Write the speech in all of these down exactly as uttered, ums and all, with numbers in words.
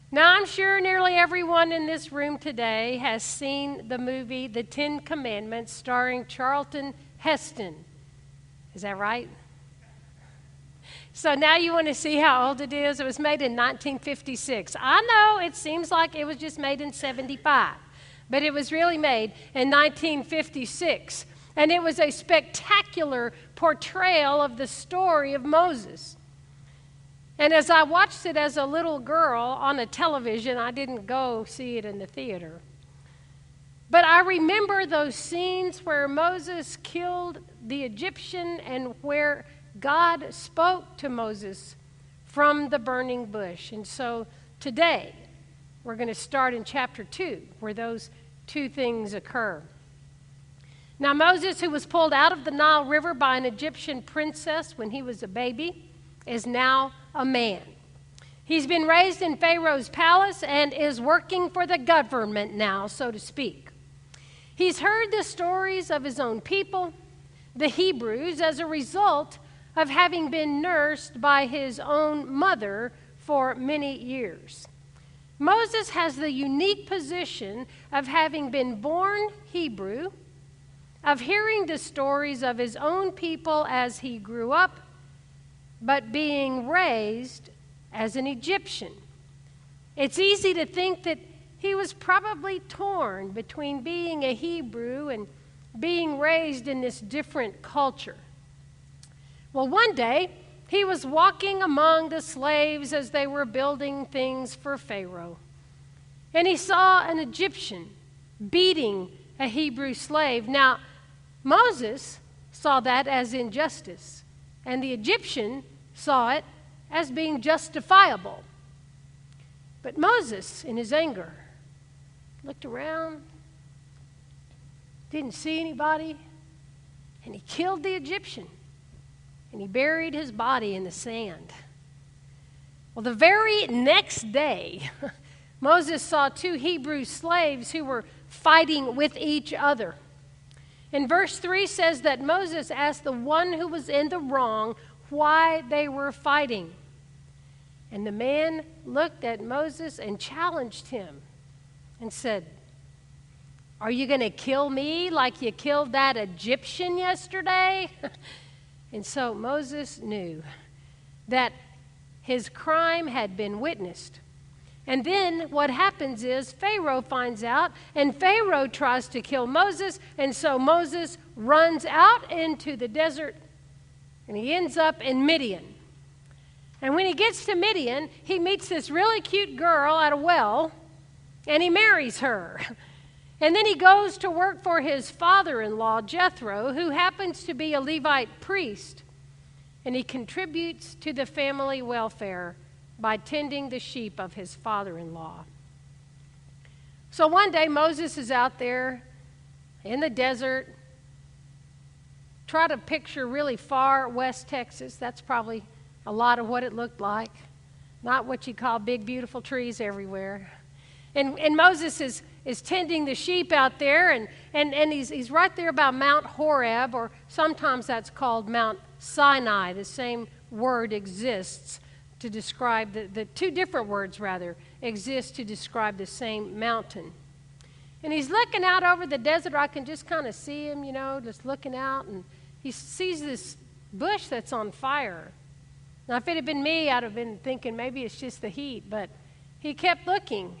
Now, I'm sure nearly everyone in this room today has seen the movie The Ten Commandments starring Charlton Heston. Is that right? So now you want to see how old it is? It was made in nineteen fifty-six. I know it seems like it was just made in seventy-five, but it was really made in nineteen fifty-six. And it was a spectacular portrayal of the story of Moses. And as I watched it as a little girl on a television, I didn't go see it in the theater. But I remember those scenes where Moses killed the Egyptian and where God spoke to Moses from the burning bush. And so today, we're going to start in chapter two, where those two things occur. Now, Moses, who was pulled out of the Nile River by an Egyptian princess when he was a baby, is now a man. He's been raised in Pharaoh's palace and is working for the government now, so to speak. He's heard the stories of his own people, the Hebrews, as a result of having been nursed by his own mother for many years. Moses has the unique position of having been born Hebrew, of hearing the stories of his own people as he grew up, but being raised as an Egyptian. It's easy to think that he was probably torn between being a Hebrew and being raised in this different culture. Well, one day, he was walking among the slaves as they were building things for Pharaoh, and he saw an Egyptian beating a Hebrew slave. Now, Moses saw that as injustice, and the Egyptian saw it as being justifiable. But Moses, in his anger, looked around, didn't see anybody, and he killed the Egyptian, and he buried his body in the sand. Well, the very next day, Moses saw two Hebrew slaves who were fighting with each other. And verse three says that Moses asked the one who was in the wrong why they were fighting. And the man looked at Moses and challenged him and said, "Are you going to kill me like you killed that Egyptian yesterday?" And so Moses knew that his crime had been witnessed. And then what happens is Pharaoh finds out, and Pharaoh tries to kill Moses, and so Moses runs out into the desert, and he ends up in Midian. And when he gets to Midian, he meets this really cute girl at a well, and he marries her. And then he goes to work for his father-in-law, Jethro, who happens to be a Levite priest, and he contributes to the family welfare by tending the sheep of his father-in-law. So one day Moses is out there in the desert. Try to picture really far west Texas. That's probably a lot of what it looked like. Not what you call big, beautiful trees everywhere. And, and Moses is, is tending the sheep out there, and, and, and he's, he's right there about Mount Horeb, or sometimes that's called Mount Sinai. The same word exists to describe, the, the two different words, rather, exist to describe the same mountain. And he's looking out over the desert. I can just kind of see him, you know, just looking out, and he sees this bush that's on fire. Now, if it had been me, I'd have been thinking maybe it's just the heat, but he kept looking,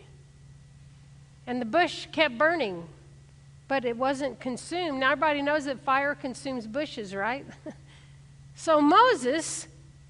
and the bush kept burning, but it wasn't consumed. Now, everybody knows that fire consumes bushes, right? So Moses,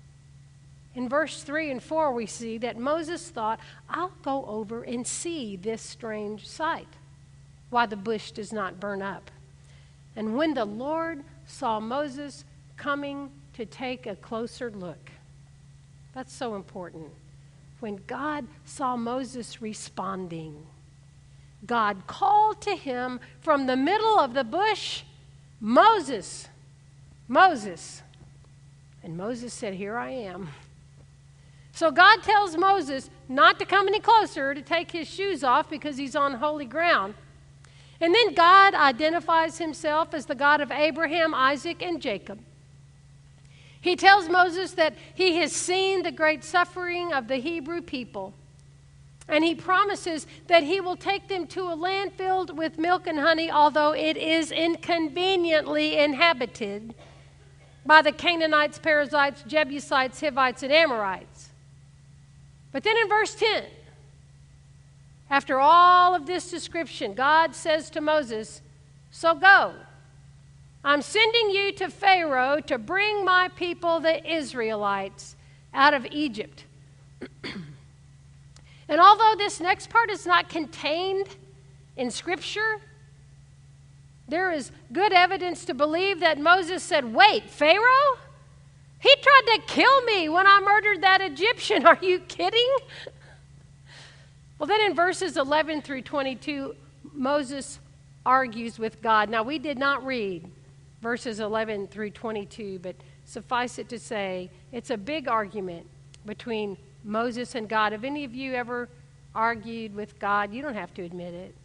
in verse three and four, we see that Moses thought, "I'll go over and see this strange sight, why the bush does not burn up." And when the Lord saw Moses coming to take a closer look, that's so important. When God saw Moses responding, God called to him from the middle of the bush, "Moses, Moses." And Moses said, "Here I am." So God tells Moses not to come any closer, to take his shoes off because he's on holy ground. And then God identifies himself as the God of Abraham, Isaac, and Jacob. He tells Moses that he has seen the great suffering of the Hebrew people, And he promises that he will take them to a land filled with milk and honey, although it is inconveniently inhabited by the Canaanites, Perizzites, Jebusites, Hivites, and Amorites. But then in verse ten, after all of this description, God says to Moses, "So go. I'm sending you to Pharaoh to bring my people, the Israelites, out of Egypt." And although this next part is not contained in Scripture, there is good evidence to believe that Moses said, "Wait, Pharaoh? He tried to kill me when I murdered that Egyptian. Are you kidding?" Well, then in verses eleven through twenty-two, Moses argues with God. Now, we did not read verses eleven through twenty-two, but suffice it to say, it's a big argument between Moses and God. Have any of you ever argued with God? You don't have to admit it.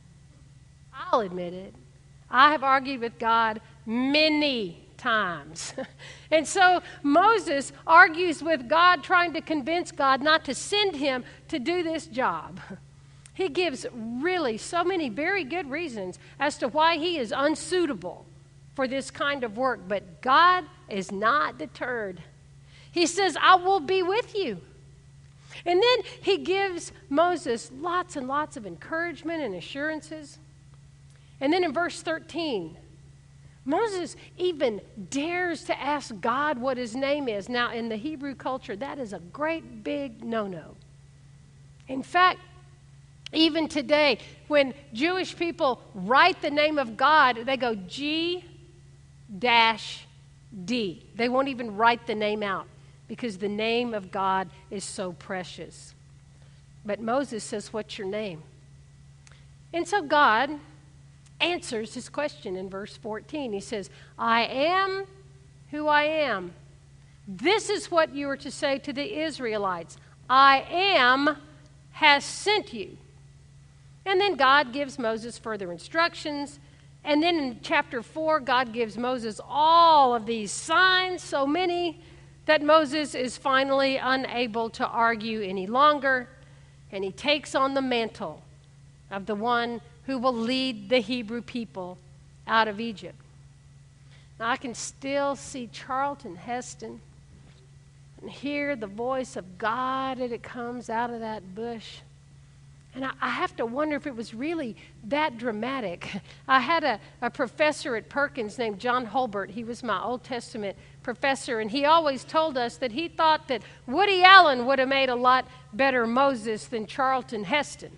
I'll admit it. I have argued with God many times. And so Moses argues with God, trying to convince God not to send him to do this job. He gives really so many very good reasons as to why he is unsuitable for this kind of work. But God is not deterred. He says, "I will be with you." And then he gives Moses lots and lots of encouragement and assurances. And then in verse thirteen, Moses even dares to ask God what his name is. Now, in the Hebrew culture, that is a great big no-no. In fact, even today, when Jewish people write the name of God, they go G dash D. They won't even write the name out, because the name of God is so precious. But Moses says, "What's your name?" And so God answers his question in verse fourteen. He says, "I am who I am. This is what you are to say to the Israelites. I am has sent you." And then God gives Moses further instructions. And then in chapter four, God gives Moses all of these signs, so many, that Moses is finally unable to argue any longer, and he takes on the mantle of the one who will lead the Hebrew people out of Egypt. Now, I can still see Charlton Heston and hear the voice of God as it comes out of that bush. And I, I have to wonder if it was really that dramatic. I had a, a professor at Perkins named John Holbert. He was my Old Testament professor, and he always told us that he thought that Woody Allen would have made a lot better Moses than Charlton Heston.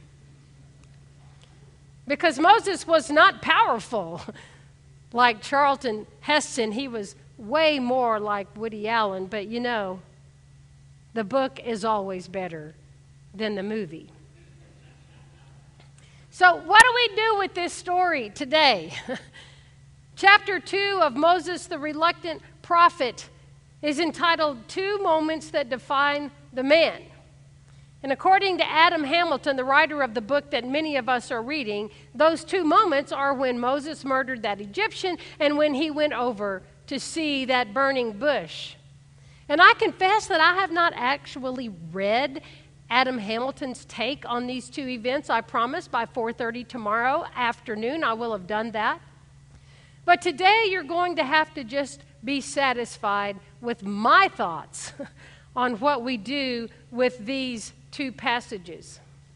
Because Moses was not powerful like Charlton Heston. He was way more like Woody Allen. But you know, the book is always better than the movie. So what do we do with this story today? Chapter two of Moses the Reluctant Prophet is entitled Two Moments That Define the Man. And according to Adam Hamilton, the writer of the book that many of us are reading, those two moments are when Moses murdered that Egyptian and when he went over to see that burning bush. And I confess that I have not actually read Adam Hamilton's take on these two events. I promise by four thirty tomorrow afternoon I will have done that. But today you're going to have to just be satisfied with my thoughts on what we do with these two passages.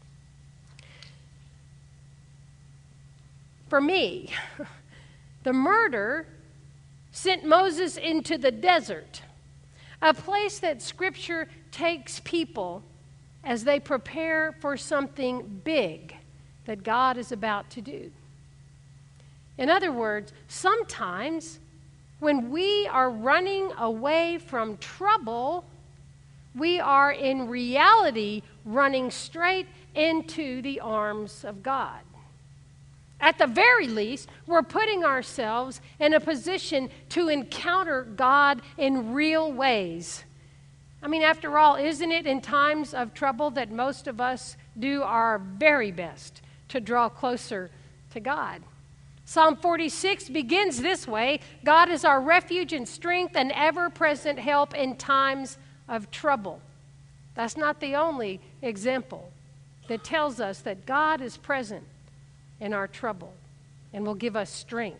For me, the murder sent Moses into the desert, a place that Scripture takes people as they prepare for something big that God is about to do. In other words, sometimes when we are running away from trouble, we are in reality running straight into the arms of God. At the very least, we're putting ourselves in a position to encounter God in real ways. I mean, after all, isn't it in times of trouble that most of us do our very best to draw closer to God? Psalm forty-six begins this way: God is our refuge and strength and ever-present help in times of trouble. That's not the only example. that tells us that God is present in our trouble and will give us strength.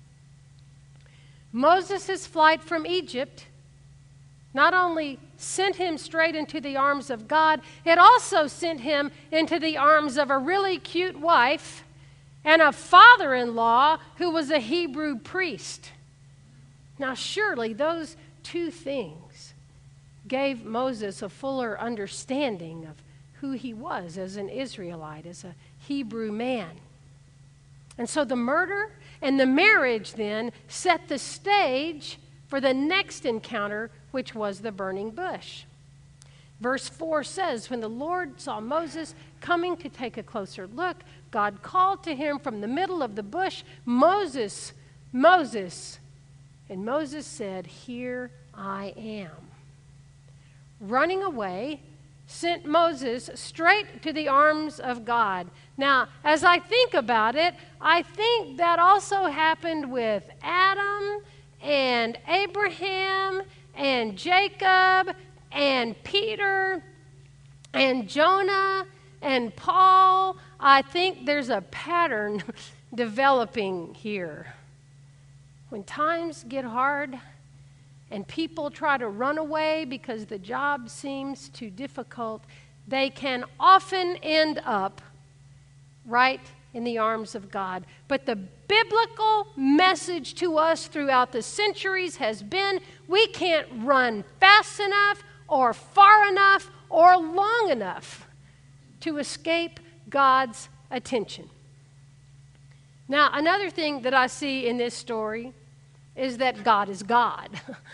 Moses' flight from Egypt not only sent him straight into the arms of God, it also sent him into the arms of a really cute wife and a father-in-law who was a Hebrew priest. Now, surely those two things gave Moses a fuller understanding of who he was as an Israelite, as a Hebrew man. And so the murder and the marriage then set the stage for the next encounter, which was the burning bush. Verse four says, when the Lord saw Moses coming to take a closer look, God called to him from the middle of the bush, Moses, Moses. And Moses said, here I am. Running away sent Moses straight to the arms of God. Now, as I think about it, I think that also happened with Adam and Abraham and Jacob and Peter and Jonah and Paul. I think there's a pattern developing here. When times get hard and people try to run away because the job seems too difficult, they can often end up right in the arms of God. But the biblical message to us throughout the centuries has been we can't run fast enough or far enough or long enough to escape God's attention. Now, another thing that I see in this story is that God is God.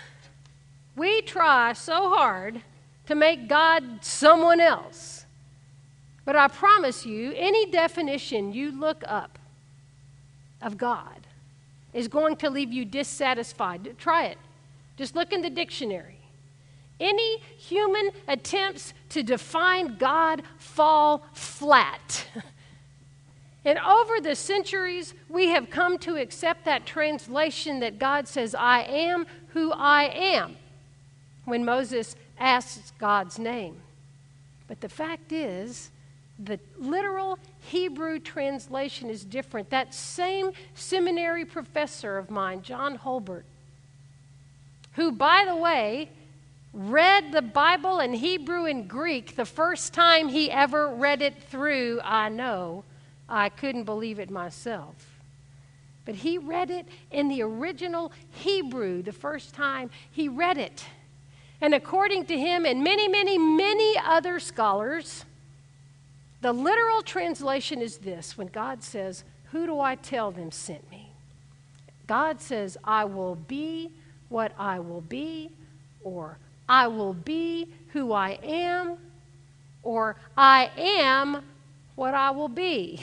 We try so hard to make God someone else. But I promise you, any definition you look up of God is going to leave you dissatisfied. Try it. Just look in the dictionary. Any human attempts to define God fall flat. And over the centuries, we have come to accept that translation that God says, I am who I am, when Moses asks God's name. But the fact is, the literal Hebrew translation is different. That same seminary professor of mine, John Holbert, who, by the way, read the Bible in Hebrew and Greek the first time he ever read it through, I know, I couldn't believe it myself. But he read it in the original Hebrew the first time he read it. And according to him and many, many, many other scholars, the literal translation is this. When God says, who do I tell them sent me? God says, I will be what I will be, or I will be who I am, or I am what I will be.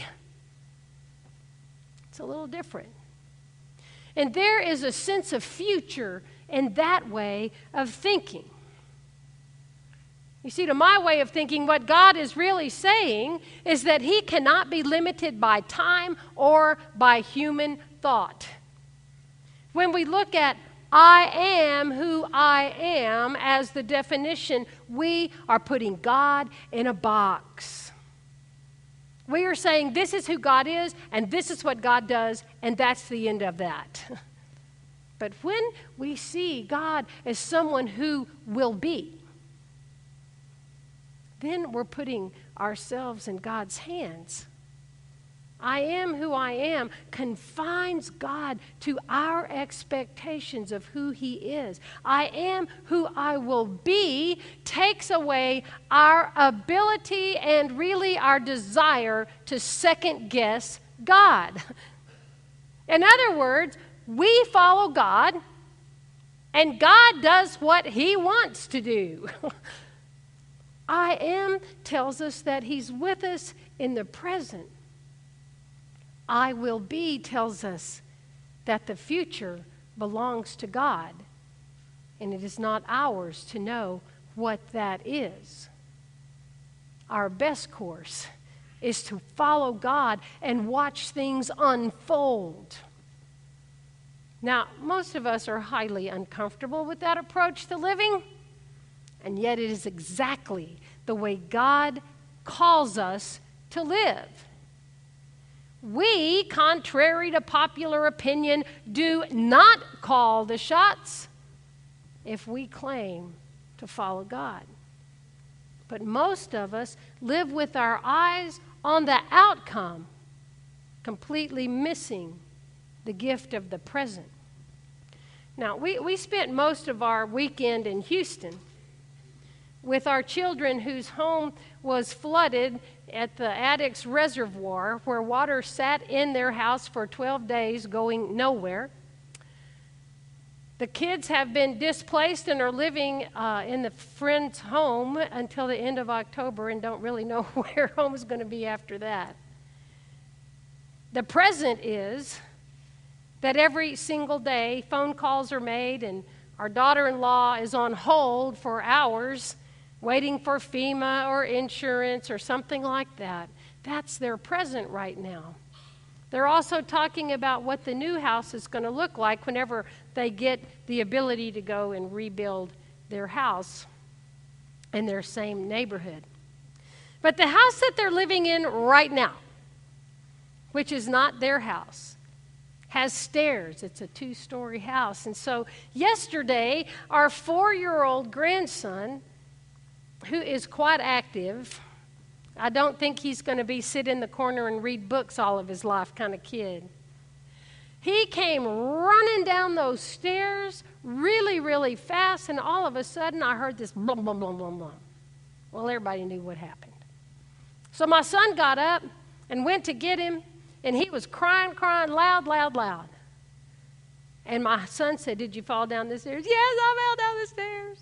It's a little different. And there is a sense of future in that way of thinking. You see, to my way of thinking, what God is really saying is that he cannot be limited by time or by human thought. When we look at I am who I am as the definition, we are putting God in a box. We are saying this is who God is, and this is what God does, and that's the end of that. But when we see God as someone who will be, then we're putting ourselves in God's hands. I am who I am confines God to our expectations of who he is. I am who I will be takes away our ability and really our desire to second guess God. In other words, we follow God and God does what he wants to do. I am tells us that he's with us in the present. I will be tells us that the future belongs to God, and it is not ours to know what that is. Our best course is to follow God and watch things unfold. Now, most of us are highly uncomfortable with that approach to living, and yet it is exactly the way God calls us to live. We, contrary to popular opinion, do not call the shots if we claim to follow God. But most of us live with our eyes on the outcome, completely missing the gift of the present. Now, we, we spent most of our weekend in Houston with our children whose home was flooded at the Addicks Reservoir, where water sat in their house for twelve days going nowhere. The kids have been displaced and are living uh, in the friend's home until the end of October and don't really know where home is going to be after that. The present is that every single day phone calls are made and our daughter-in-law is on hold for hours waiting for FEMA or insurance or something like that. That's their present right now. They're also talking about what the new house is going to look like whenever they get the ability to go and rebuild their house in their same neighborhood. But the house that they're living in right now, which is not their house, has stairs. It's a two-story house. And so yesterday, our four-year-old grandson, who is quite active, I don't think he's going to be sit in the corner and read books all of his life kind of kid. He came running down those stairs really, really fast, and all of a sudden I heard this blum, blum, blum, blum, blum. Well, everybody knew what happened. So my son got up and went to get him, and he was crying, crying loud, loud, loud. And my son said, "Did you fall down the stairs?" "Yes, I fell down the stairs."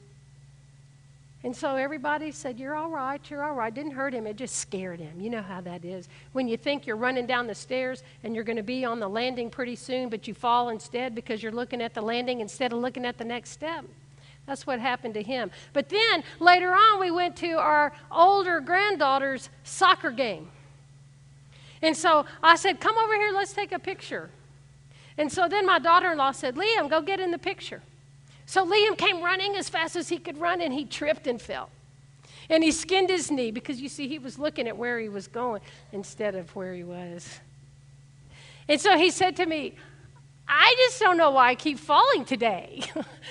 And so everybody said, "You're all right, you're all right." Didn't hurt him, it just scared him. You know how that is. When you think you're running down the stairs and you're going to be on the landing pretty soon, but you fall instead because you're looking at the landing instead of looking at the next step. That's what happened to him. But then later on, we went to our older granddaughter's soccer game. And so I said, "Come over here, let's take a picture." And so then my daughter-in-law said, "Liam, go get in the picture." So Liam came running as fast as he could run, and he tripped and fell. And he skinned his knee because, you see, he was looking at where he was going instead of where he was. And so he said to me, "I just don't know why I keep falling today."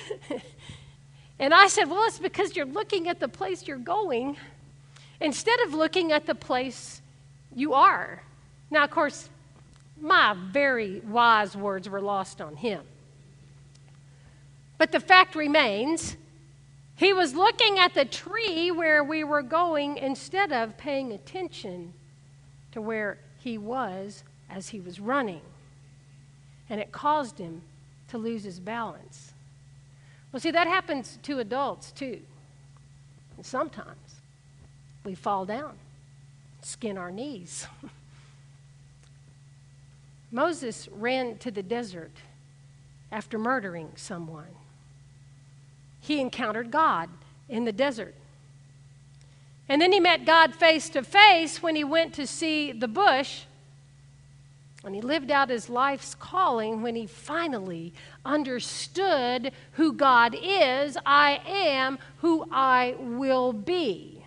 And I said, "Well, it's because you're looking at the place you're going instead of looking at the place you are." Now, of course, my very wise words were lost on him. But the fact remains, he was looking at the tree where we were going instead of paying attention to where he was as he was running. And it caused him to lose his balance. Well, see, that happens to adults too. And sometimes we fall down, skin our knees. Moses ran to the desert after murdering someone. He encountered God in the desert. And then he met God face to face when he went to see the bush. And he lived out his life's calling when he finally understood who God is. "I am who I will be."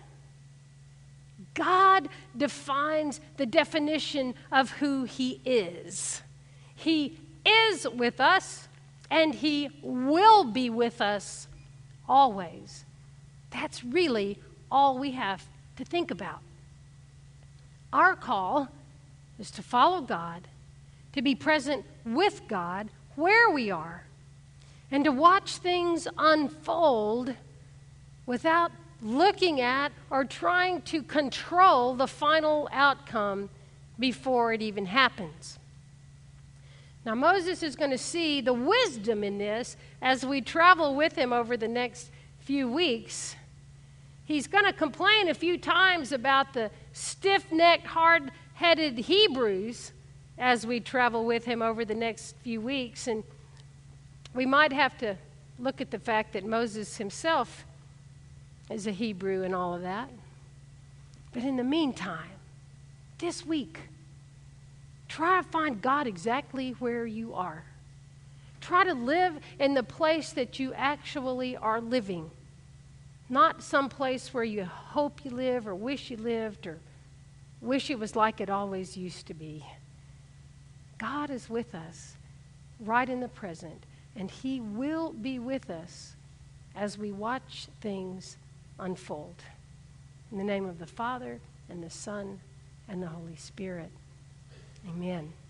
God defines the definition of who he is. He is with us, and he will be with us always. That's really all we have to think about. Our call is to follow God, to be present with God where we are, and to watch things unfold without looking at or trying to control the final outcome before it even happens. Now, Moses is going to see the wisdom in this as we travel with him over the next few weeks. He's going to complain a few times about the stiff-necked, hard-headed Hebrews as we travel with him over the next few weeks. And we might have to look at the fact that Moses himself is a Hebrew and all of that. But in the meantime, this week, try to find God exactly where you are. Try to live in the place that you actually are living. Not some place where you hope you live or wish you lived or wish it was like it always used to be. God is with us right in the present, and he will be with us as we watch things unfold. In the name of the Father, and the Son, and the Holy Spirit. Amen.